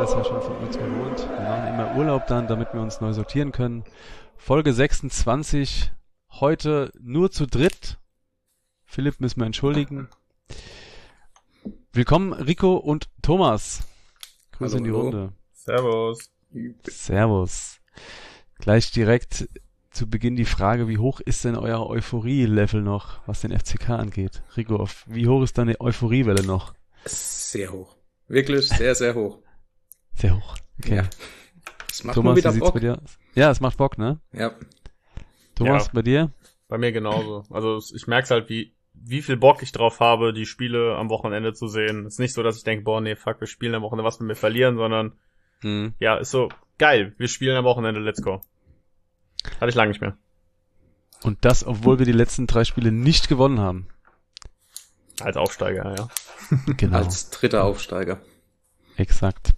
das ja schon von uns gewohnt. Wir machen immer Urlaub dann, damit wir uns neu sortieren können. Folge 26, heute nur zu dritt. Philipp müssen wir entschuldigen. Willkommen Rico und Thomas. Grüße in die Runde. Servus. Servus. Gleich direkt zu Beginn die Frage, wie hoch ist denn euer Euphorie-Level noch, was den FCK angeht? Rico, wie hoch ist deine Euphoriewelle noch? Sehr hoch. Wirklich sehr, sehr hoch. Sehr hoch. Okay. Ja. Es macht Thomas, nur wieder wie sieht's Bock. bei dir aus? Ja, es macht Bock, ne? Ja. Thomas, Ja. bei dir? Bei mir genauso. Also ich merk's halt, wie viel Bock ich drauf habe, die Spiele am Wochenende zu sehen. Ist nicht so, dass ich denke, boah, nee, fuck, wir spielen am Wochenende was, wenn wir verlieren, sondern ja, ist so, geil, wir spielen am Wochenende, let's go. Hatte ich lange nicht mehr. Und das, obwohl wir die letzten 3 Spiele nicht gewonnen haben. Als Aufsteiger, ja. Genau. Als dritter Aufsteiger. Exakt.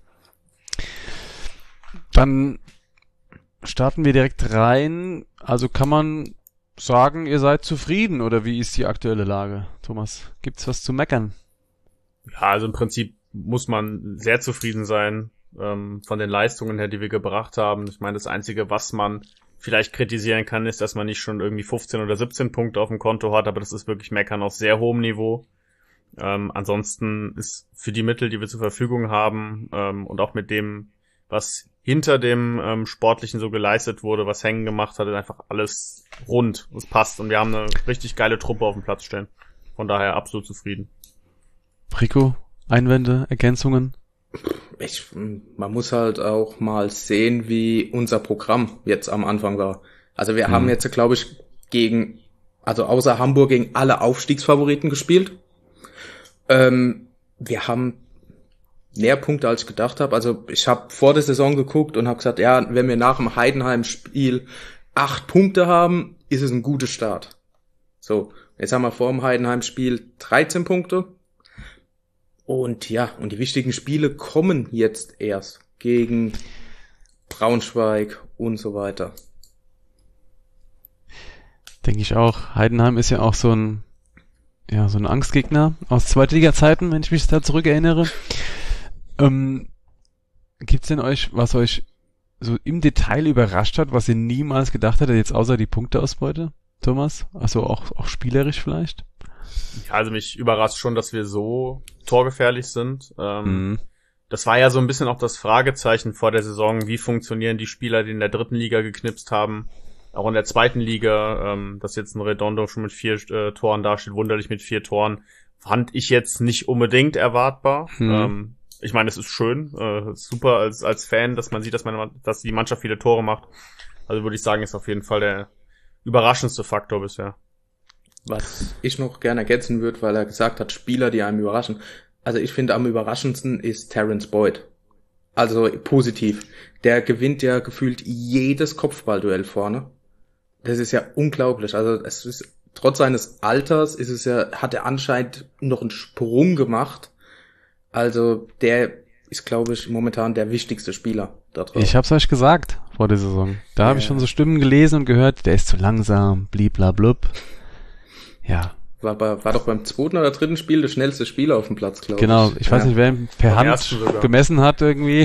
Dann starten wir direkt rein. Also kann man sagen, ihr seid zufrieden, oder wie ist die aktuelle Lage? Thomas, gibt's was zu meckern? Ja, also im Prinzip muss man sehr zufrieden sein von den Leistungen her, die wir gebracht haben. Ich meine, das Einzige, was man vielleicht kritisieren kann, ist, dass man nicht schon irgendwie 15 oder 17 Punkte auf dem Konto hat, aber das ist wirklich Meckern auf sehr hohem Niveau. Ansonsten ist für die Mittel, die wir zur Verfügung haben und auch mit dem, was hinter dem Sportlichen so geleistet wurde, was hängen gemacht hat, ist einfach alles rund. Es passt und wir haben eine richtig geile Truppe auf dem Platz stehen. Von daher absolut zufrieden. Rico, Einwände, Ergänzungen? Man muss halt auch mal sehen, wie unser Programm jetzt am Anfang war. Also wir haben jetzt, glaube ich, außer Hamburg gegen alle Aufstiegsfavoriten gespielt. Wir haben mehr Punkte, als ich gedacht habe. Also ich habe vor der Saison geguckt und habe gesagt, ja, wenn wir nach dem Heidenheim-Spiel 8 Punkte haben, ist es ein guter Start. So, jetzt haben wir vor dem Heidenheim-Spiel 13 Punkte. Und ja, und die wichtigen Spiele kommen jetzt erst gegen Braunschweig und so weiter. Denke ich auch. Heidenheim ist ja auch so ein Angstgegner aus Zweitliga-Zeiten, wenn ich mich da zurückerinnere. Gibt's denn was euch so im Detail überrascht hat, was ihr niemals gedacht hättet, jetzt außer die Punkteausbeute, Thomas? Also auch spielerisch vielleicht? Ja, also mich überrascht schon, dass wir so torgefährlich sind. Das war ja so ein bisschen auch das Fragezeichen vor der Saison. Wie funktionieren die Spieler, die in der dritten Liga geknipst haben? Auch in der zweiten Liga, dass jetzt ein Redondo schon mit 4 Toren dasteht, wunderlich mit 4 Toren, fand ich jetzt nicht unbedingt erwartbar. Ich meine, es ist schön, ist super als Fan, dass man sieht, dass die Mannschaft viele Tore macht. Also würde ich sagen, ist auf jeden Fall der überraschendste Faktor bisher. Was ich noch gerne ergänzen würde, weil er gesagt hat, Spieler, die einem überraschen. Also ich finde, am überraschendsten ist Terence Boyd. Also positiv. Der gewinnt ja gefühlt jedes Kopfballduell vorne. Das ist ja unglaublich. Also es ist, trotz seines Alters hat er anscheinend noch einen Sprung gemacht. Also der ist, glaube ich, momentan der wichtigste Spieler da drauf. Ich hab's euch gesagt vor der Saison. Da habe ich schon so Stimmen gelesen und gehört, der ist zu langsam, bliblablub. Ja. War doch beim 2. oder 3. Spiel der schnellste Spieler auf dem Platz, glaube ich. Genau, ich weiß nicht, wer ihn per Hand gemessen hat irgendwie.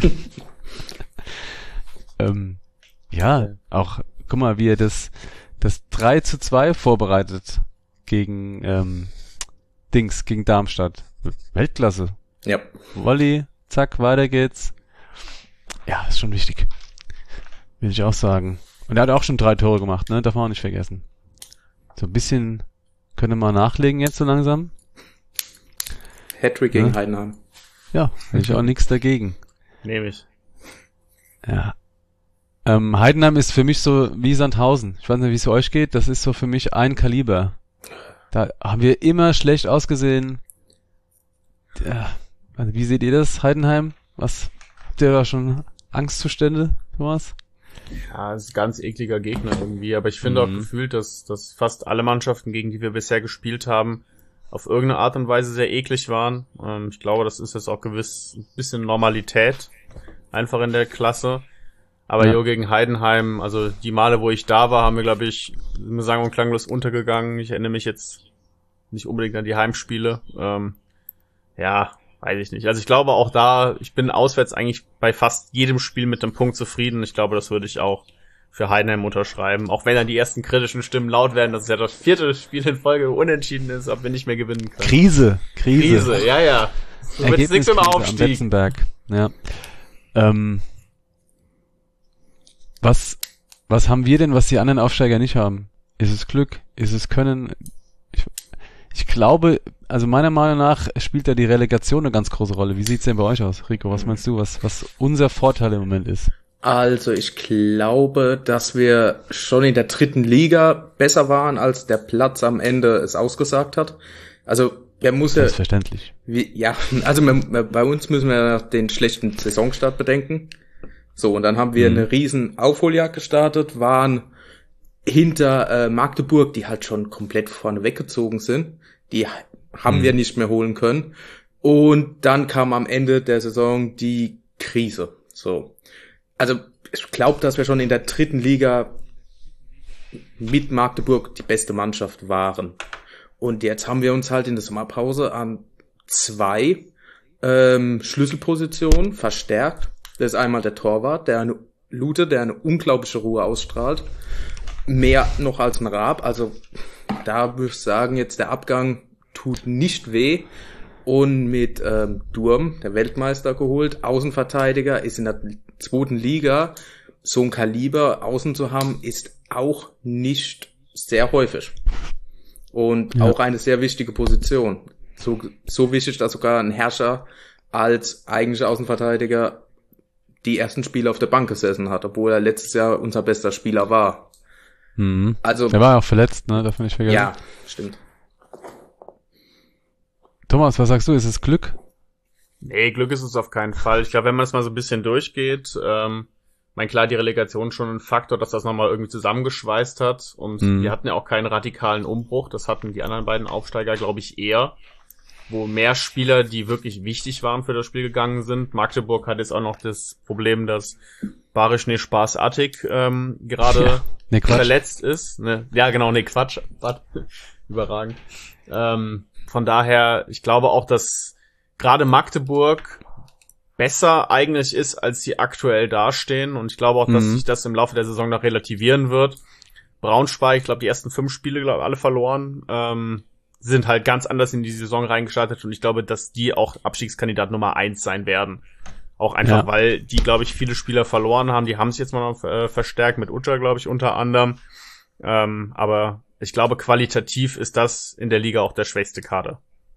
Ja, auch, guck mal, wie er das 3:2 vorbereitet gegen gegen Darmstadt. Weltklasse. Ja. Volley, zack, weiter geht's. Ja, ist schon wichtig. Will ich auch sagen. Und er hat auch schon 3 Tore gemacht, ne? Darf man auch nicht vergessen. So ein bisschen können wir mal nachlegen jetzt so langsam. Hattrick gegen Heidenheim. Ja, hätte ich auch nichts dagegen. Nehme ich. Ja. Heidenheim ist für mich so wie Sandhausen. Ich weiß nicht, wie es für euch geht. Das ist so für mich ein Kaliber. Da haben wir immer schlecht ausgesehen. Ja. Also wie seht ihr das, Heidenheim? Habt ihr da schon Angstzustände, Thomas? Ja, es ist ein ganz ekliger Gegner irgendwie, aber ich finde auch gefühlt, dass fast alle Mannschaften, gegen die wir bisher gespielt haben, auf irgendeine Art und Weise sehr eklig waren. Ich glaube, das ist jetzt auch gewiss ein bisschen Normalität, einfach in der Klasse. Aber gegen Heidenheim, also die Male, wo ich da war, haben wir, glaube ich, sagen und klanglos untergegangen. Ich erinnere mich jetzt nicht unbedingt an die Heimspiele. weiß ich nicht. Also ich glaube auch da, ich bin auswärts eigentlich bei fast jedem Spiel mit dem Punkt zufrieden. Ich glaube, das würde ich auch für Heidenheim unterschreiben. Auch wenn dann die ersten kritischen Stimmen laut werden, dass es ja das 4. Spiel in Folge unentschieden ist, ob wir nicht mehr gewinnen können. Krise, ja. So wird's nichts im Aufstieg. Am Betzenberg. Ja. Was haben wir denn, was die anderen Aufsteiger nicht haben? Ist es Glück? Ist es Können? Ich glaube, also meiner Meinung nach spielt da die Relegation eine ganz große Rolle. Wie sieht's denn bei euch aus, Rico? Was meinst du, was unser Vorteil im Moment ist? Also ich glaube, dass wir schon in der 3. Liga besser waren, als der Platz am Ende es ausgesagt hat. Also der muss ja... Selbstverständlich. Also bei uns müssen wir den schlechten Saisonstart bedenken. So, und dann haben wir eine riesen Aufholjagd gestartet, waren hinter Magdeburg, die halt schon komplett vorne weggezogen sind. Die haben wir nicht mehr holen können. Und dann kam am Ende der Saison die Krise. So. Also ich glaube, dass wir schon in der 3. Liga mit Magdeburg die beste Mannschaft waren. Und jetzt haben wir uns halt in der Sommerpause an 2 Schlüsselpositionen verstärkt. Das ist einmal der Torwart, der eine unglaubliche Ruhe ausstrahlt. Mehr noch als ein Raab. Also da würde ich sagen, jetzt der Abgang tut nicht weh. Und mit Durm, der Weltmeister, geholt. Außenverteidiger, ist in der 2. Liga. So ein Kaliber außen zu haben, ist auch nicht sehr häufig. Und auch eine sehr wichtige Position. So wichtig, dass sogar ein Herrscher als eigentlicher Außenverteidiger die ersten Spiele auf der Bank gesessen hat, obwohl er letztes Jahr unser bester Spieler war. Also, er war ja auch verletzt, ne? Darf man nicht vergessen. Ja, stimmt. Thomas, was sagst du? Ist es Glück? Nee, Glück ist es auf keinen Fall. Ich glaube, wenn man es mal so ein bisschen durchgeht, klar, die Relegation schon ein Faktor, dass das nochmal irgendwie zusammengeschweißt hat. Und wir hatten ja auch keinen radikalen Umbruch. Das hatten die anderen beiden Aufsteiger, glaube ich, eher. Wo mehr Spieler, die wirklich wichtig waren für das Spiel gegangen sind. Magdeburg hat jetzt auch noch das Problem, dass Barisch Spaß Attic gerade verletzt ist. Quatsch. Überragend. Von daher, ich glaube auch, dass gerade Magdeburg besser eigentlich ist, als sie aktuell dastehen. Und ich glaube auch, dass sich das im Laufe der Saison noch relativieren wird. Braunschweig, ich glaube, die ersten 5 Spiele, alle verloren. Sind halt ganz anders in die Saison reingestartet. Und ich glaube, dass die auch Abstiegskandidat Nummer 1 sein werden. Auch einfach, weil die, glaube ich, viele Spieler verloren haben. Die haben sich jetzt mal noch verstärkt mit Uta, glaube ich, unter anderem. Aber ich glaube, qualitativ ist das in der Liga auch der schwächste Kader.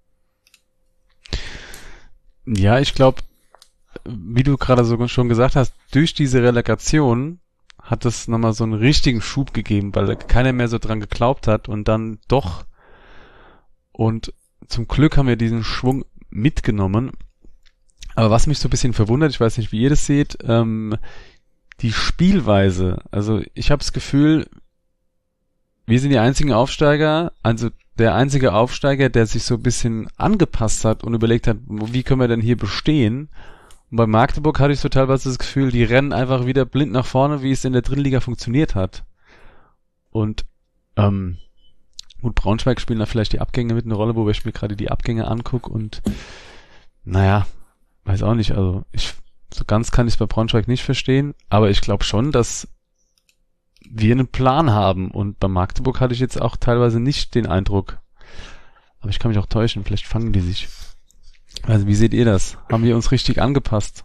Ja, ich glaube, wie du gerade so schon gesagt hast, durch diese Relegation hat es nochmal so einen richtigen Schub gegeben, weil keiner mehr so dran geglaubt hat und dann doch. Und zum Glück haben wir diesen Schwung mitgenommen. Aber was mich so ein bisschen verwundert, ich weiß nicht, wie ihr das seht, die Spielweise. Also ich habe das Gefühl, wir sind die einzigen Aufsteiger, also der einzige Aufsteiger, der sich so ein bisschen angepasst hat und überlegt hat, wie können wir denn hier bestehen? Und bei Magdeburg hatte ich so teilweise das Gefühl, die rennen einfach wieder blind nach vorne, wie es in der 3. Liga funktioniert hat. Und gut, Braunschweig spielen da vielleicht die Abgänge mit eine Rolle, wo ich mir gerade die Abgänge angucke und naja, weiß auch nicht, also so ganz kann ich es bei Braunschweig nicht verstehen, aber ich glaube schon, dass wir einen Plan haben und bei Magdeburg hatte ich jetzt auch teilweise nicht den Eindruck, aber ich kann mich auch täuschen, vielleicht fangen die sich. Also wie seht ihr das? Haben wir uns richtig angepasst?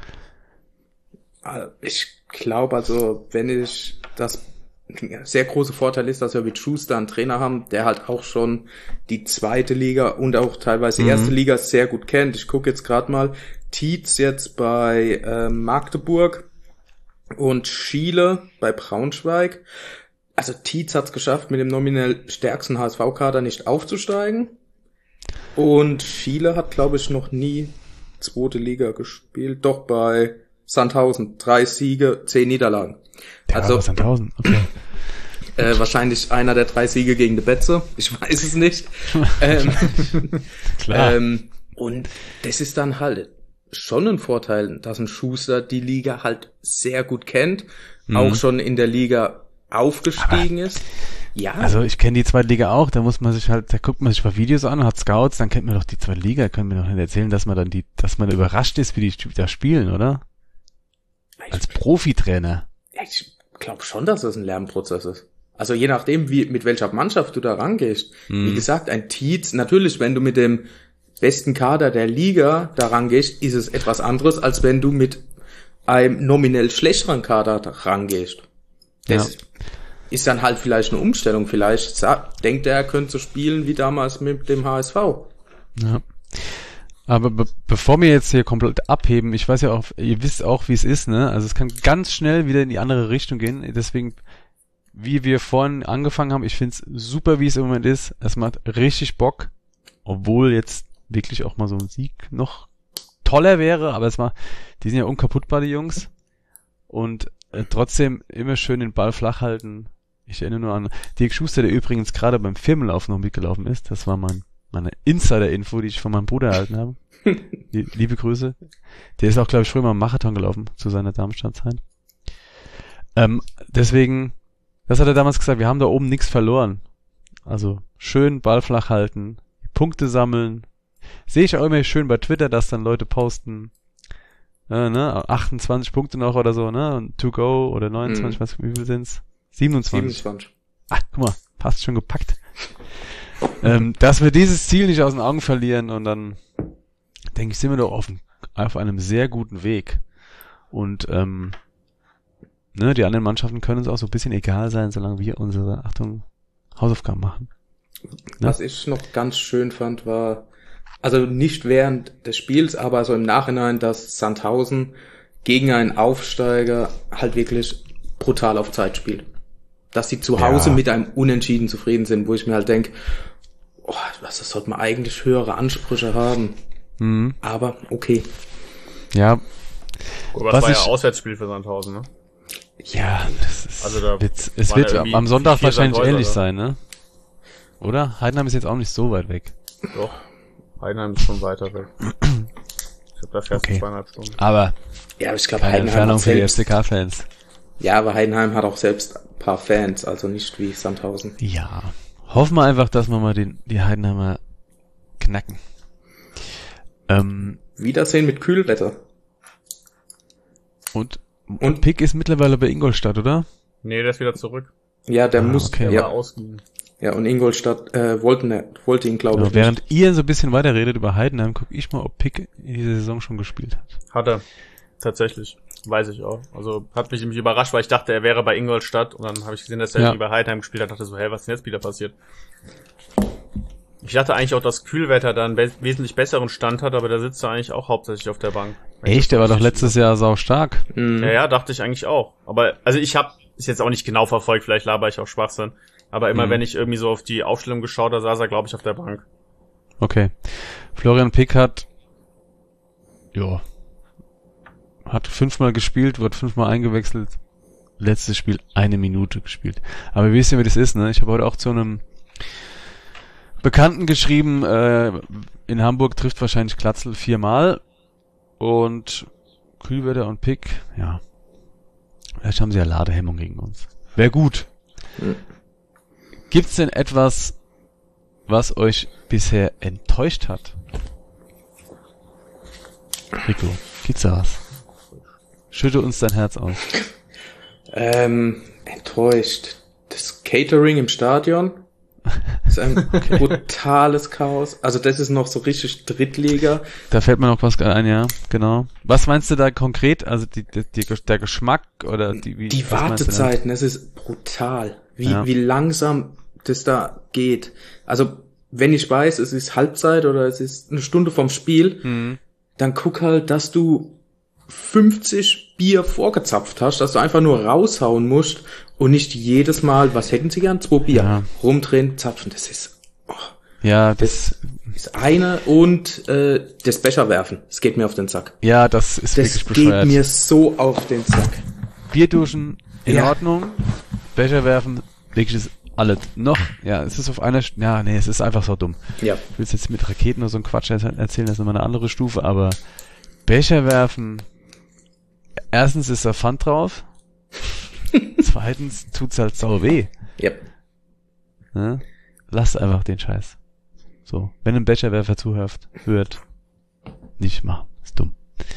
Ich glaube, also wenn ich das sehr große Vorteil ist, dass wir mit Schuster einen Trainer haben, der halt auch schon die 2. Liga und auch teilweise 1. Liga sehr gut kennt. Ich gucke jetzt gerade mal, Tietz jetzt bei Magdeburg und Schiele bei Braunschweig. Also Tietz hat es geschafft, mit dem nominell stärksten HSV-Kader nicht aufzusteigen. Und Schiele hat, glaube ich, noch nie 2. Liga gespielt. Doch bei Sandhausen. 3 Siege, 10 Niederlagen. Ja, also Sandhausen, okay. Wahrscheinlich einer der 3 Siege gegen die Betze. Ich weiß es nicht. Klar. Und das ist dann halt schon ein Vorteil, dass ein Schuster die Liga halt sehr gut kennt, auch schon in der Liga aufgestiegen ist. Ja. Also ich kenne die zweite Liga auch, da muss man sich halt, da guckt man sich mal Videos an, hat Scouts, dann kennt man doch die zweite Liga, können mir doch nicht erzählen, dass man dann dass man überrascht ist, wie die da spielen, oder? Als Profitrainer. Ich glaube schon, dass das ein Lernprozess ist. Also je nachdem, mit welcher Mannschaft du da rangehst. Wie gesagt, ein Tietz, natürlich, wenn du mit dem besten Kader der Liga da rangehst, ist es etwas anderes, als wenn du mit einem nominell schlechteren Kader da rangehst. Das ist dann halt vielleicht eine Umstellung. Vielleicht denkt er könnte so spielen wie damals mit dem HSV. Ja. Aber bevor wir jetzt hier komplett abheben, ich weiß ja auch, ihr wisst auch, wie es ist, ne? Also es kann ganz schnell wieder in die andere Richtung gehen. Deswegen, wie wir vorhin angefangen haben, ich find's super, wie es im Moment ist. Es macht richtig Bock, obwohl jetzt wirklich auch mal so ein Sieg noch toller wäre, aber die sind ja unkaputtbar, die Jungs. Und trotzdem immer schön den Ball flach halten. Ich erinnere nur an Dirk Schuster, der übrigens gerade beim Firmenlauf noch mitgelaufen ist. Das war meine Insider-Info, die ich von meinem Bruder erhalten habe. Liebe Grüße. Der ist auch, glaube ich, früher mal einen Marathon gelaufen zu seiner Darmstadt-Zeit. Deswegen, das hat er damals gesagt, wir haben da oben nichts verloren. Also schön Ball flach halten, Punkte sammeln. Sehe ich auch immer schön bei Twitter, dass dann Leute posten, 28 Punkte noch oder so, ne? Und to go oder 29, wie viel sind's? 27. Ach, guck mal, passt schon gepackt. Dass wir dieses Ziel nicht aus den Augen verlieren und dann, denke ich, sind wir doch auf einem sehr guten Weg. Und die anderen Mannschaften können uns auch so ein bisschen egal sein, solange wir unsere, Hausaufgaben machen. Ne? Was ich noch ganz schön fand, war, also nicht während des Spiels, aber so im Nachhinein, dass Sandhausen gegen einen Aufsteiger halt wirklich brutal auf Zeit spielt. Dass sie zu Hause mit einem Unentschieden zufrieden sind, wo ich mir halt denke, das sollte man eigentlich höhere Ansprüche haben. Mhm. Aber okay. Ja. Gut, aber das war ja Auswärtsspiel für Sandhausen, ne? Ja, das ist, also es wird am Sonntag wahrscheinlich ähnlich sein, ne? Oder? Heidenheim ist jetzt auch nicht so weit weg. Doch. Heidenheim ist schon weiter weg. Ich glaube, da fährst du 2,5 Stunden. Aber ich glaube, Heidenheim Entfernung für die FCK-Fans. Ja, aber Heidenheim hat auch selbst ein paar Fans, also nicht wie Sandhausen. Ja. Hoffen wir einfach, dass wir mal die Heidenheimer knacken. Wiedersehen mit Kühlwetter. Und Pick ist mittlerweile bei Ingolstadt, oder? Nee, der ist wieder zurück. Ja, der muss ausgehen. Ja, und Ingolstadt wollte ihn, glaube ich, während ihr so ein bisschen weiterredet über Heidenheim, gucke ich mal, ob Pick in dieser Saison schon gespielt hat. Hat er. Tatsächlich. Weiß ich auch. Also hat mich nämlich überrascht, weil ich dachte, er wäre bei Ingolstadt und dann habe ich gesehen, dass er bei Heidenheim gespielt hat. Dachte so, was ist denn jetzt wieder passiert? Ich dachte eigentlich auch, dass Kühlwetter da einen wesentlich besseren Stand hat, aber der sitzt da eigentlich auch hauptsächlich auf der Bank. Echt? Der war doch letztes Jahr sau stark. Ja, dachte ich eigentlich auch. Aber, also ist jetzt auch nicht genau verfolgt, vielleicht laber ich auch Schwachsinn. Aber immer wenn ich irgendwie so auf die Aufstellung geschaut habe, saß er, glaube ich, auf der Bank. Okay. Florian Pick hat 5-mal gespielt, wird 5-mal eingewechselt. Letztes Spiel 1 Minute gespielt. Aber wir wissen, wie das ist, ne? Ich habe heute auch zu einem Bekannten geschrieben, in Hamburg trifft wahrscheinlich Glatzel 4-mal und Kühlwetter und Pick, vielleicht haben sie ja Ladehemmung gegen uns. Wäre gut. Gibt's denn etwas, was euch bisher enttäuscht hat? Rico, gibt's da was? Schütte uns dein Herz aus. Enttäuscht. Das Catering im Stadion ist ein brutales Chaos. Also das ist noch so richtig Drittliga. Da fällt mir noch was ein, ja, genau. Was meinst du da konkret? Also der Geschmack oder die Wartezeiten, es ist brutal. Wie langsam das da geht. Also wenn ich weiß, es ist Halbzeit oder es ist eine Stunde vom Spiel, dann guck halt, dass du 50 Bier vorgezapft hast, dass du einfach nur raushauen musst und nicht jedes Mal, was hätten sie gern? 2 Bier rumdrehen, zapfen. Das ist das ist eine und das Becher werfen. Das geht mir auf den Sack. Ja, das ist wirklich bescheuert. Das geht mir so auf den Sack. Bierduschen in Ordnung, Becher werfen, wirklich ist alles noch. Ja, es ist auf einer es ist einfach so dumm. Ja. Ich will jetzt mit Raketen oder so ein Quatsch erzählen, das ist nochmal eine andere Stufe, aber Becher werfen, erstens ist da Pfand drauf, zweitens tut's halt sau weh. Yep. Ne? Lasst einfach den Scheiß. So, wenn ein Becherwerfer zuhört, nicht machen. Ist dumm.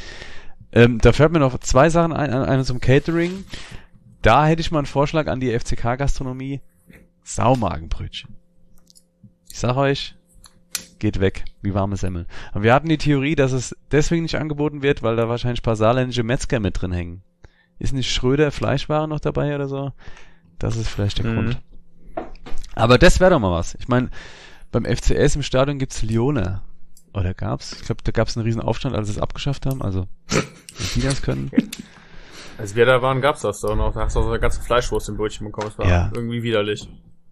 Da fällt mir noch 2 Sachen ein. Eine zum Catering. Da hätte ich mal einen Vorschlag an die FCK-Gastronomie. Saumagenbrötchen. Ich sag euch, geht weg, wie warme Semmel. Aber wir hatten die Theorie, dass es deswegen nicht angeboten wird, weil da wahrscheinlich ein paar saarländische Metzger mit drin hängen. Ist nicht Schröder Fleischware noch dabei oder so? Das ist vielleicht der Grund. Aber das wäre doch mal was. Ich meine, beim FCS im Stadion gibt's Lione. Oder gab's? Ich glaube, da gab's einen riesen Aufstand, als sie es abgeschafft haben. Also, wenn die das können. Als wir da waren, gab's das doch noch. Da hast du auch so eine ganze Fleischwurst im Brötchen bekommen. Das war irgendwie widerlich.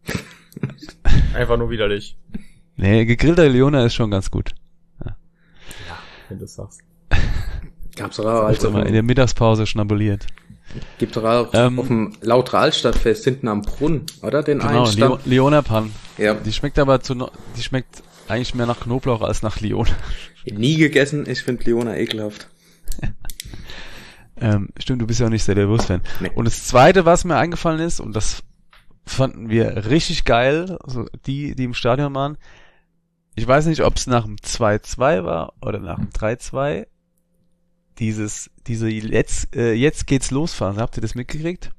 Einfach nur widerlich. Nee, gegrillter Lione ist schon ganz gut. Ja, wenn du das sagst. Gab's doch auch Also mal in der Mittagspause schnabuliert. Gibt doch auch auf dem Lauter Altstadtfest hinten am Brunnen, oder? Den genau, einen Stand. Liona Pan. Ja. Die schmeckt aber die schmeckt eigentlich mehr nach Knoblauch als nach Lione. Nie gegessen, ich finde Liona ekelhaft. Stimmt, du bist ja auch nicht sehr der Wurstfan. Nee. Und das Zweite, was mir eingefallen ist, und das fanden wir richtig geil, also die im Stadion waren, ich weiß nicht, ob es nach dem 2-2 war oder nach dem 3-2, diese jetzt geht's los Phase, habt ihr das mitgekriegt?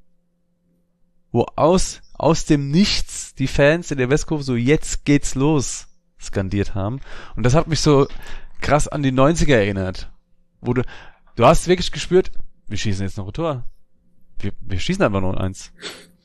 Wo aus dem Nichts die Fans in der Westkurve so jetzt geht's los skandiert haben. Und das hat mich so krass an die 90er erinnert. Wo du hast wirklich gespürt, wir schießen jetzt noch ein Tor. Wir schießen einfach nur eins.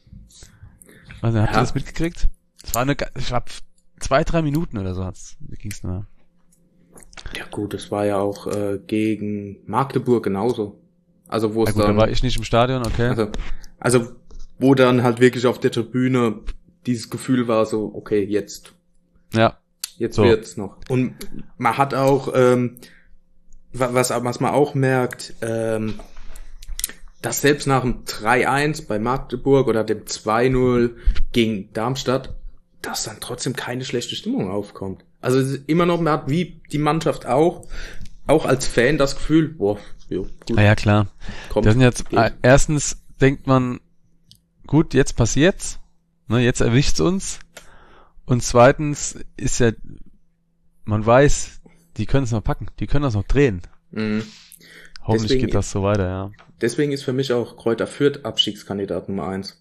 Also, habt ihr das mitgekriegt? Das war ich glaube 2-3 Minuten oder so ging's nur. Ja gut, das war ja auch gegen Magdeburg genauso. Also wo es dann... Da war ich nicht im Stadion, okay. Also wo dann halt wirklich auf der Tribüne dieses Gefühl war so, okay, jetzt. Ja. Jetzt so wird's noch. Und man hat auch, was man auch merkt, dass selbst nach dem 3-1 bei Magdeburg oder dem 2-0 gegen Darmstadt, dass dann trotzdem keine schlechte Stimmung aufkommt. Also es ist immer noch, man hat wie die Mannschaft auch als Fan das Gefühl, boah, jo, gut. Ja, klar. Kommt, das sind jetzt, erstens denkt man, gut, jetzt passiert's, ne, jetzt erwischt's uns. Und zweitens ist ja, man weiß, die können es noch packen, die können das noch drehen. Mhm. Hoffentlich geht das so weiter, ja. Deswegen ist für mich auch Kräuter Fürth Abstiegskandidat Nummer 1.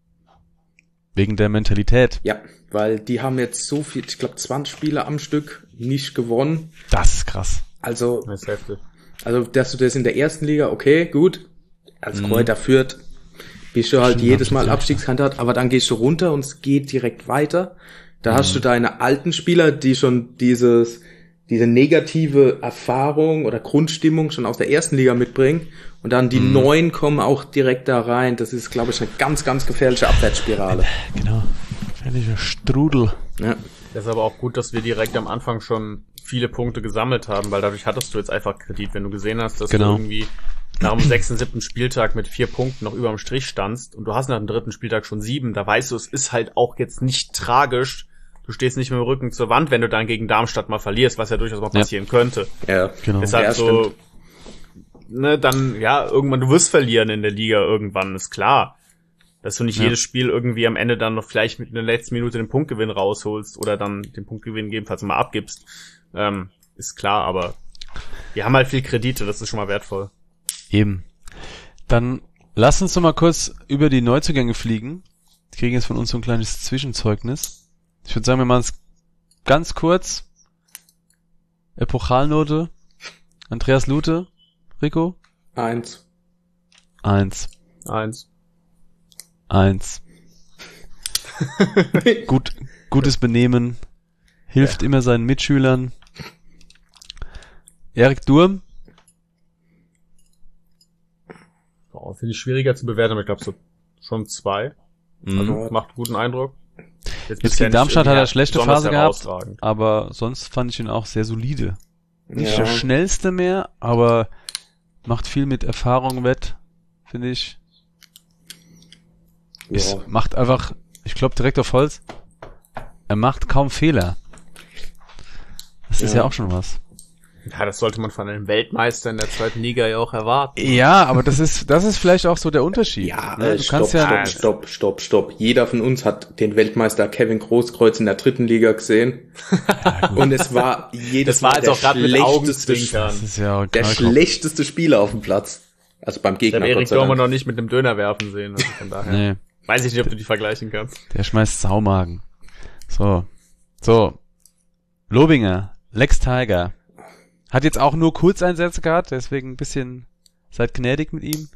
Wegen der Mentalität. Ja, weil die haben jetzt so viel, ich glaube 20 Spiele am Stück nicht gewonnen. Das ist krass. Also, das ist heftig. Also, dass du das in der ersten Liga, okay, gut, als Kräuter Fürth bist du halt jedes Mal Abstiegskandidat, aber dann gehst du runter und es geht direkt weiter. Da hast du deine alten Spieler, die schon diese negative Erfahrung oder Grundstimmung schon aus der ersten Liga mitbringen und dann die neuen kommen auch direkt da rein. Das ist, glaube ich, eine ganz, ganz gefährliche Abwärtsspirale. Genau, gefährlicher Strudel. Ja. Das ist aber auch gut, dass wir direkt am Anfang schon viele Punkte gesammelt haben, weil dadurch hattest du jetzt einfach Kredit, wenn du gesehen hast, dass du irgendwie nach dem 6., 7. Spieltag mit 4 Punkten noch über dem Strich standst und du hast nach dem 3. Spieltag schon 7, da weißt du, es ist halt auch jetzt nicht tragisch. Du stehst nicht mit dem Rücken zur Wand, wenn du dann gegen Darmstadt mal verlierst, was ja durchaus mal passieren könnte. Ja, genau. Ist halt ja, so, stimmt. Ne, dann, ja, irgendwann, du wirst verlieren in der Liga irgendwann, ist klar. Dass du nicht jedes Spiel irgendwie am Ende dann noch vielleicht mit in der letzten Minute den Punktgewinn rausholst oder dann den Punktgewinn gegebenenfalls mal abgibst, ist klar, aber wir haben halt viel Kredite, das ist schon mal wertvoll. Eben. Dann lass uns noch mal kurz über die Neuzugänge fliegen. Die kriegen jetzt von uns so ein kleines Zwischenzeugnis. Ich würde sagen, wir machen es ganz kurz. Epochalnote. Andreas Lute. Rico? 1. 1. Gutes Benehmen. Hilft immer seinen Mitschülern. Erik Durm? Finde ich schwieriger zu bewerten, aber ich glaube so schon 2. Also macht guten Eindruck. Jetzt gegen Darmstadt hat er schlechte Phase gehabt, aber sonst fand ich ihn auch sehr solide. Nicht der schnellste mehr, aber macht viel mit Erfahrung wett, finde ich. Ja. Macht einfach, ich glaube direkt auf Holz, er macht kaum Fehler. Das ist ja auch schon was. Ja, das sollte man von einem Weltmeister in der zweiten Liga ja auch erwarten. Ja, aber das ist vielleicht auch so der Unterschied. Ja, ne? Stopp. Jeder von uns hat den Weltmeister Kevin Großkreuz in der dritten Liga gesehen. Und es war jedes Mal der schlechteste Spieler auf dem Platz. Also beim Gegner. Ich habe Erik Dormer noch nicht mit einem Döner werfen sehen. Also von daher Nee. weiß ich nicht, ob du die vergleichen kannst. Der schmeißt Saumagen. So. Lobinger, Lex Tiger. Hat jetzt auch nur Kurzeinsätze gehabt, deswegen ein bisschen seid gnädig mit ihm.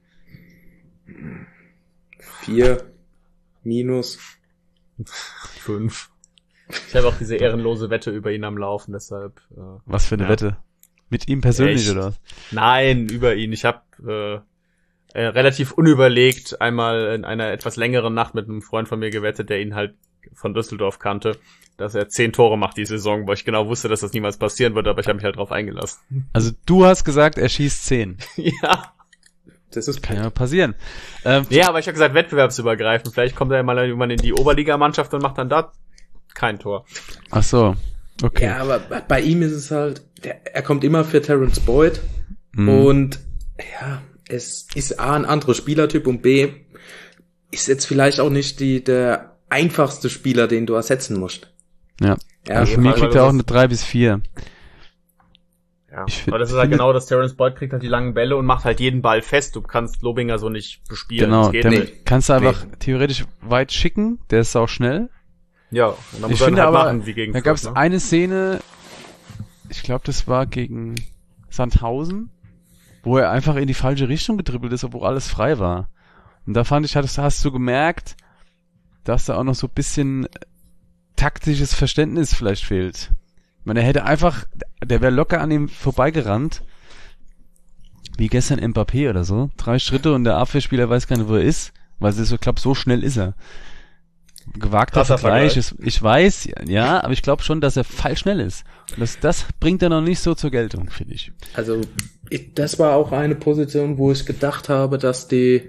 4 minus 5. Ich habe auch diese ehrenlose Wette über ihn am Laufen, deshalb. Was für eine Wette? Mit ihm persönlich Echt? oder was? Nein, über ihn. Ich habe relativ unüberlegt einmal in einer etwas längeren Nacht mit einem Freund von mir gewettet, der ihn halt von Düsseldorf kannte, dass er 10 Tore macht die Saison, weil ich genau wusste, dass das niemals passieren würde, aber ich habe mich halt drauf eingelassen. Also du hast gesagt, er schießt 10. Ja. Kann ja passieren. Ja, aber ich habe gesagt, wettbewerbsübergreifend. Vielleicht kommt er ja mal irgendwann in die Oberligamannschaft und macht dann da kein Tor. Ach so, okay. Ja, aber bei ihm ist es halt, er kommt immer für Terence Boyd und ja, es ist A, ein anderer Spielertyp und B, ist jetzt vielleicht auch nicht der einfachste Spieler, den du ersetzen musst. Ja, Ja, also für mich kriegt er auch eine 3 bis 4. Ja, aber das ist halt genau, dass Terence Boyd kriegt halt die langen Bälle und macht halt jeden Ball fest. Du kannst Lobinger so nicht bespielen. Genau, das geht den nicht. kannst du einfach theoretisch weit schicken, der ist auch schnell. Ja, und dann muss Ich er finde halt aber, machen wie gegen da gab es Fürth, ne? eine Szene, ich glaube, das war gegen Sandhausen, wo er einfach in die falsche Richtung gedribbelt ist, obwohl alles frei war. Und da fand ich, hast du gemerkt, dass da auch noch so ein bisschen taktisches Verständnis vielleicht fehlt. Ich meine, er hätte einfach, der wäre locker an ihm vorbeigerannt, wie gestern Mbappé oder so. 3 Schritte und der Abwehrspieler weiß gar nicht, wo er ist, weil es so klappt, so schnell ist er. Gewagter Vergleich, ich weiß, ja, aber ich glaube schon, dass er schnell ist. Und das bringt er noch nicht so zur Geltung, finde ich. Also, das war auch eine Position, wo ich gedacht habe, dass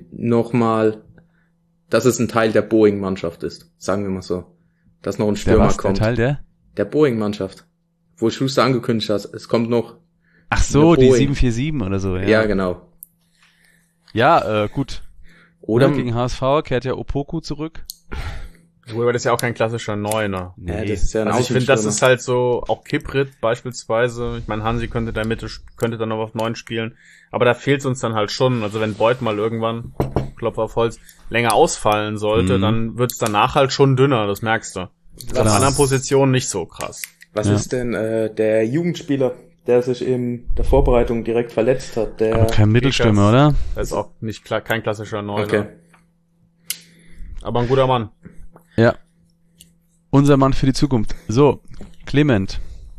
dass es ein Teil der Boeing-Mannschaft ist, sagen wir mal so. Dass noch ein Stürmer kommt. Der Teil der Boeing-Mannschaft. Wo Schuster angekündigt hat, es kommt noch. Ach so, die Boeing. 747 oder so, ja. Ja, genau. Ja, gut. Oder gegen HSV kehrt ja Opoku zurück. Aber das ist ja auch kein klassischer Neuner. Ja, das ist ja ein Also ich finde, das Außenstürmer. ist halt so, auch Kiprit beispielsweise. Ich meine, Hansi könnte dann noch auf 9 spielen. Aber da fehlt uns dann halt schon. Also wenn Boyd mal irgendwann, Klopf auf Holz, länger ausfallen sollte, dann wird's danach halt schon dünner, das merkst du. Auf anderen Positionen nicht so krass. Was ist denn der Jugendspieler, der sich in der Vorbereitung direkt verletzt hat? Aber kein Mittelstürmer, oder? Das ist auch nicht kein klassischer Neuner. Okay. Aber ein guter Mann. Ja. Unser Mann für die Zukunft. So, Clement.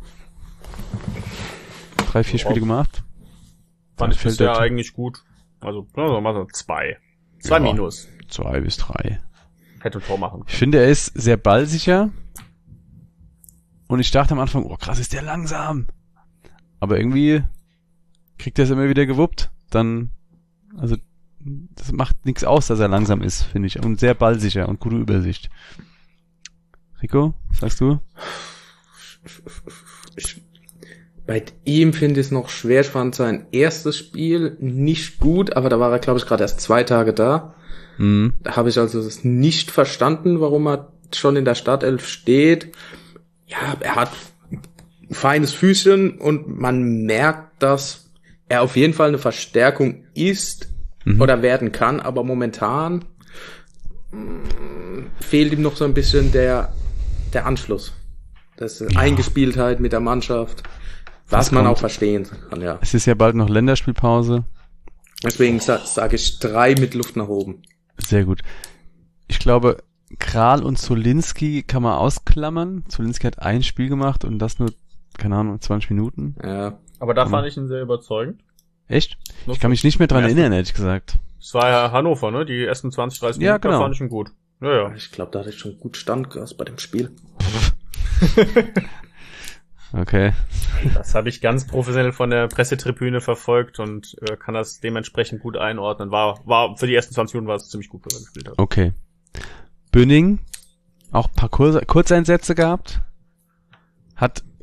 3, 4 Spiele gemacht. Fand ich fällt bisher der- eigentlich gut. Also, mal so 2. 2 Ja. minus. 2 bis 3. Hätte ein Tor machen können. Ich finde, er ist sehr ballsicher. Und ich dachte am Anfang, oh krass, ist der langsam. Aber irgendwie kriegt er es immer wieder gewuppt. Dann, also, das macht nichts aus, dass er langsam ist, finde ich. Und sehr ballsicher und gute Übersicht. Rico, was sagst du? Bei ihm finde ich es noch schwer. Ich fand sein erstes Spiel nicht gut, aber da war er, glaube ich, gerade erst 2 Tage da. Da habe ich also es nicht verstanden, warum er schon in der Startelf steht. Ja, er hat ein feines Füßchen und man merkt, dass er auf jeden Fall eine Verstärkung ist oder werden kann, aber momentan fehlt ihm noch so ein bisschen der Anschluss. Das Eingespieltheit mit der Mannschaft, was man auch verstehen kann, ja. Es ist ja bald noch Länderspielpause. Deswegen sage ich 3 mit Luft nach oben. Sehr gut. Ich glaube, Kral und Zulinski kann man ausklammern. Zulinski hat ein Spiel gemacht und das nur, keine Ahnung, 20 Minuten. Ja. Aber da fand ich ihn sehr überzeugend. Echt? Ich kann mich nicht mehr dran erinnern, ehrlich gesagt. Es war ja Hannover, ne? Die ersten 20, 30 Ja, Minuten, genau. da fand ich ihn gut. Ja. Ich glaube, da hatte ich schon gut Standgas bei dem Spiel. Okay. Das habe ich ganz professionell von der Pressetribüne verfolgt und kann das dementsprechend gut einordnen. War für die ersten 20 Minuten war es ziemlich gut, was er gespielt hat. Okay. Bünning, auch ein paar Kurzeinsätze gehabt. Hat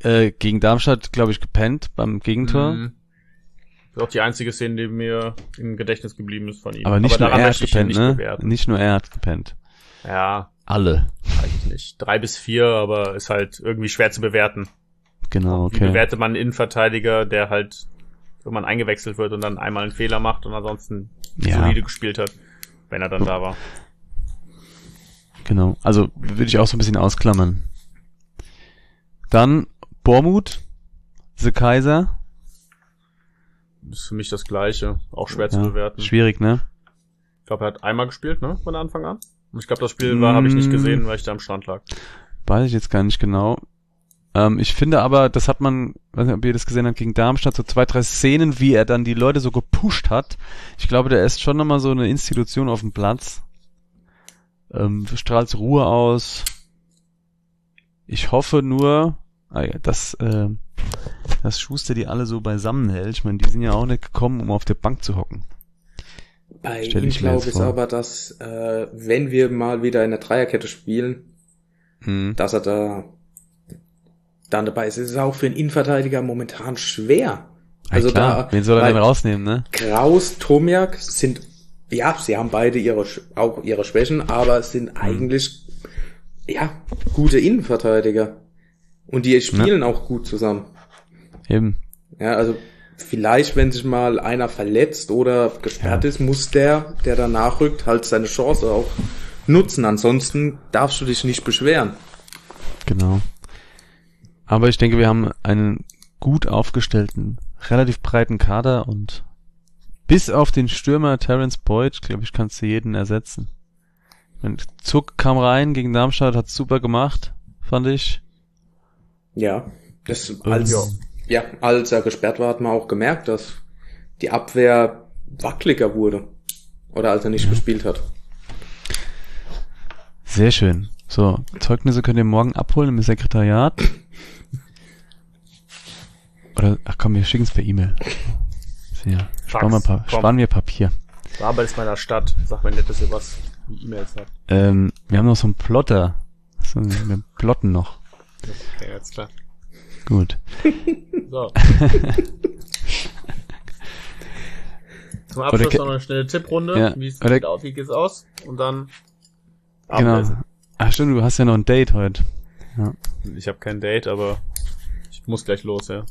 Gegen Darmstadt, glaube ich, gepennt beim Gegentor. Das ist auch die einzige Szene, die mir im Gedächtnis geblieben ist von ihm. Aber nicht nur daran er hat möchte ich ihn gepennt, nicht ne? bewerten. Nicht nur er hat gepennt. Ja, Alle. eigentlich nicht. 3 bis 4, aber ist halt irgendwie schwer zu bewerten. Genau, Wie okay. bewertet man einen Innenverteidiger, der halt, wenn man eingewechselt wird und dann einmal einen Fehler macht und ansonsten solide gespielt hat, wenn er dann da war. Genau. Also würde ich auch so ein bisschen ausklammern. Dann Bormuth, The Kaiser. Ist für mich das Gleiche. Auch schwer zu bewerten. Schwierig, ne? Ich glaube, er hat einmal gespielt, ne? Von Anfang an. Und ich glaube, das Spiel habe ich nicht gesehen, weil ich da am Strand lag. Weiß ich jetzt gar nicht genau. Ich finde aber, das hat man, weiß nicht, ob ihr das gesehen habt, gegen Darmstadt, so 2, 3 Szenen, wie er dann die Leute so gepusht hat. Ich glaube, der ist schon nochmal so eine Institution auf dem Platz. Strahlt Ruhe aus. Ich hoffe nur, dass Schuster die alle so beisammen hält. Ich meine, die sind ja auch nicht gekommen, um auf der Bank zu hocken. Bei ihm glaube ich aber, dass wenn wir mal wieder in der Dreierkette spielen, dass er da dann dabei ist. Es ist auch für einen Innenverteidiger momentan schwer. Also ja, klar. Wen soll er denn rausnehmen, ne? Kraus, Tomiak sind, ja, sie haben beide auch ihre Schwächen, aber sind eigentlich, ja, gute Innenverteidiger. Und die spielen auch gut zusammen. Eben. Ja, also vielleicht, wenn sich mal einer verletzt oder gesperrt ist, muss der danach rückt, halt seine Chance auch nutzen. Ansonsten darfst du dich nicht beschweren. Genau. Aber ich denke, wir haben einen gut aufgestellten, relativ breiten Kader und bis auf den Stürmer Terence Boyd, glaube ich, kannst du jeden ersetzen. Zuck kam rein gegen Darmstadt, hat's super gemacht, fand ich. Ja, als er gesperrt war, hat man auch gemerkt, dass die Abwehr wackeliger wurde. Oder als er nicht gespielt hat. Sehr schön. So, Zeugnisse könnt ihr morgen abholen im Sekretariat. Oder, ach komm, wir schicken es per E-Mail. Ja, sparen wir Papier. Du arbeitest bei einer Stadt. Sag mir nicht, dass ihr was wie E-Mails habt. Wir haben noch so einen Plotter. Wir plotten noch. Okay, jetzt klar. Gut. So. Zum Abschluss noch eine schnelle Tipprunde. Ja. Wie geht's aus? Und dann Genau. Ach stimmt, du hast ja noch ein Date heute. Ja. Ich habe kein Date, aber ich muss gleich los, ja.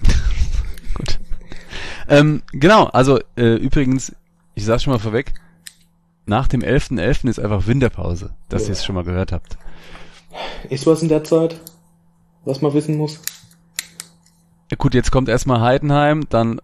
Gut. Genau, also übrigens, ich sag's schon mal vorweg, nach dem 11.11. ist einfach Winterpause, dass ihr es schon mal gehört habt. Ist was in der Zeit, was man wissen muss? Ja, gut, jetzt kommt erstmal Heidenheim, dann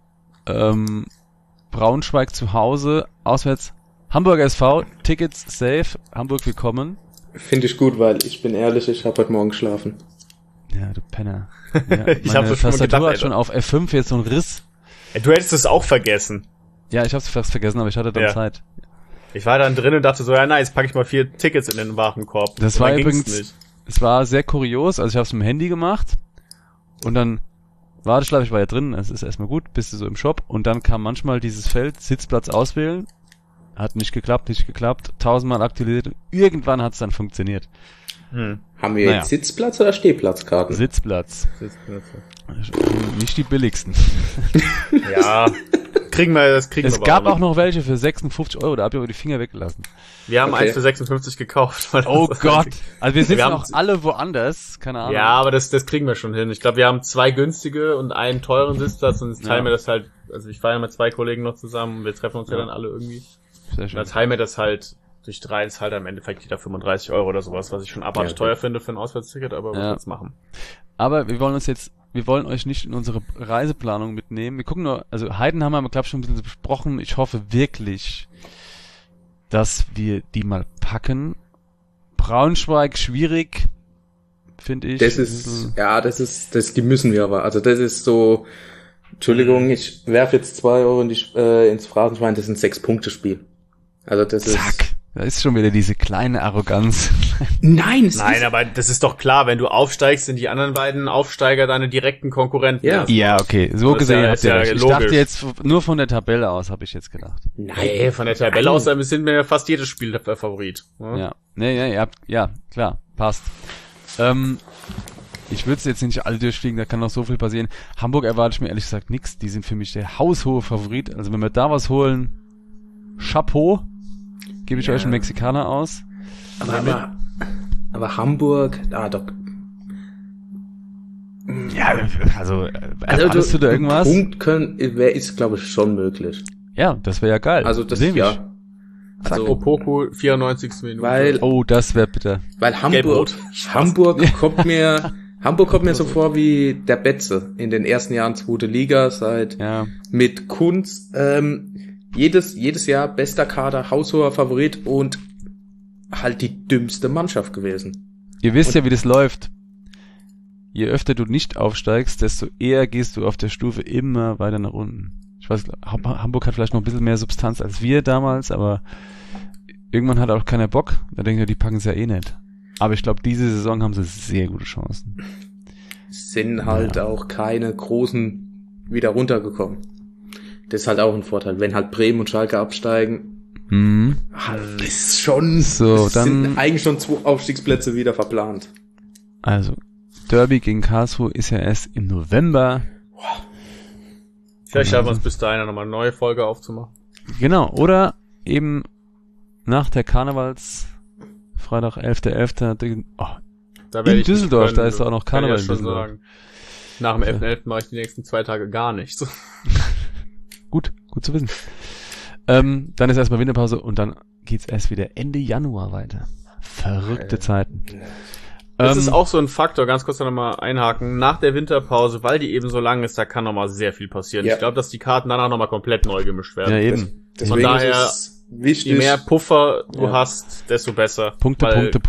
Braunschweig zu Hause, auswärts Hamburger SV, Tickets safe, Hamburg willkommen. Finde ich gut, weil ich bin ehrlich, ich habe heute Morgen geschlafen. Ja, du Penner. Ja, Ich habe schon Tastatur hat schon auf F5 jetzt so einen Riss. Du hättest es auch vergessen. Ja, ich hab's fast vergessen, aber ich hatte dann Zeit. Ich war dann drin und dachte so, ja nice, packe ich mal 4 Tickets in den Warenkorb. Das war übrigens, es war sehr kurios, also ich habe es mit dem Handy gemacht und dann Warteschleife, ich war ja drin, es ist erstmal gut, bist du so im Shop und dann kam manchmal dieses Feld, Sitzplatz auswählen, hat nicht geklappt, 1000-mal aktualisiert, irgendwann hat es dann funktioniert. Haben wir jetzt Sitzplatz oder Stehplatzkarten? Sitzplatz. Nicht die billigsten. Ja, kriegen wir. Es gab auch noch welche für 56 €, da habt ihr aber die Finger weggelassen. Wir haben eins für 56 gekauft. Oh Gott, also wir sitzen auch alle woanders, keine Ahnung. Ja, aber das kriegen wir schon hin. Ich glaube, wir haben 2 günstige und einen teuren Sitzplatz und jetzt teilen wir das halt, also ich fahre ja mit 2 Kollegen noch zusammen, wir treffen uns ja dann alle irgendwie. Sehr schön. Dann teilen wir das halt durch 3, ist halt am Endeffekt jeder 35 € oder sowas, was ich schon abartig teuer finde für ein Auswärtsticket, aber was jetzt machen. Aber wir wollen euch nicht in unsere Reiseplanung mitnehmen. Wir gucken nur, also Heidenheim haben wir, glaube ich, schon ein bisschen besprochen. Ich hoffe wirklich, dass wir die mal packen. Braunschweig schwierig, finde ich. Die müssen wir aber. Also das ist so, Entschuldigung, ich werfe jetzt 2 € ins Phrasenschwein, das ist ein 6-Punkte-Spiel. Also das ist... Zack. Da ist schon wieder diese kleine Arroganz. Nein, aber das ist doch klar, wenn du aufsteigst, sind die anderen beiden Aufsteiger deine direkten Konkurrenten. Ja, okay, so gesehen habt ihr recht. Ich logisch. dachte jetzt, nur von der Tabelle aus habe ich jetzt gedacht. Nein, von der Tabelle aus sind wir ja fast jedes Spiel der Favorit. Ja, klar, passt. Ich würde es jetzt nicht alle durchfliegen, da kann noch so viel passieren. Hamburg erwarte ich mir ehrlich gesagt nichts. Die sind für mich der haushohe Favorit. Also wenn wir da was holen, Chapeau, gebe ich euch einen Mexikaner aus. Aber Hamburg, doch. Ja, also erwartest du da irgendwas? Punkt ist, glaube ich, schon möglich. Ja, das wäre ja geil. Also das Seh mich. ja. Also Opoku, 94. Minute. Oh, das wäre bitter. Weil Hamburg kommt mir so vor wie der Betze in den ersten Jahren zweite Liga mit Kunz, jedes Jahr bester Kader, haushoher Favorit und halt die dümmste Mannschaft gewesen. Ihr wisst ja, wie das läuft. Je öfter du nicht aufsteigst, desto eher gehst du auf der Stufe immer weiter nach unten. Ich weiß, Hamburg hat vielleicht noch ein bisschen mehr Substanz als wir damals, aber irgendwann hat auch keiner Bock. Da denken wir, die packen es ja eh nicht. Aber ich glaube, diese Saison haben sie sehr gute Chancen. Sind halt auch keine großen wieder runtergekommen. Das ist halt auch ein Vorteil. Wenn halt Bremen und Schalke absteigen, ist schon, so, dann sind eigentlich schon 2 Aufstiegsplätze wieder verplant. Also, Derby gegen Karlsruhe ist ja erst im November. Vielleicht schaffen wir es bis dahin nochmal eine neue Folge aufzumachen. Genau, oder eben nach der Freitag 11.11. In Düsseldorf, da ist auch noch Karneval in Düsseldorf. Nach dem 11.11. mache ich die nächsten 2 Tage gar nichts. Gut zu wissen. Dann ist erstmal Winterpause und dann geht's erst wieder Ende Januar weiter. Verrückte Zeiten. Das ist auch so ein Faktor, ganz kurz noch mal einhaken, nach der Winterpause, weil die eben so lang ist, da kann noch mal sehr viel passieren. Ja. Ich glaube, dass die Karten danach noch mal komplett neu gemischt werden. Ja, eben. Von daher, je mehr Puffer du hast, desto besser. Punkte.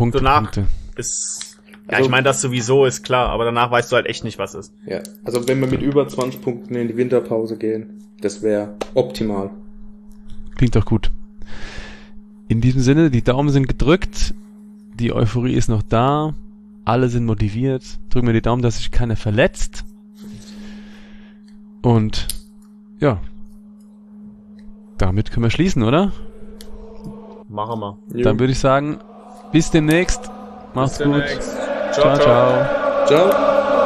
Ja, ich meine, das sowieso ist klar, aber danach weißt du halt echt nicht, was ist. Ja, also wenn wir mit über 20 Punkten in die Winterpause gehen, das wäre optimal. Klingt doch gut. In diesem Sinne, die Daumen sind gedrückt, die Euphorie ist noch da, alle sind motiviert, drücken wir die Daumen, dass sich keiner verletzt. Und ja, damit können wir schließen, oder? Machen wir. Dann würde ich sagen, bis demnächst. Macht's gut. Ciao. Ciao.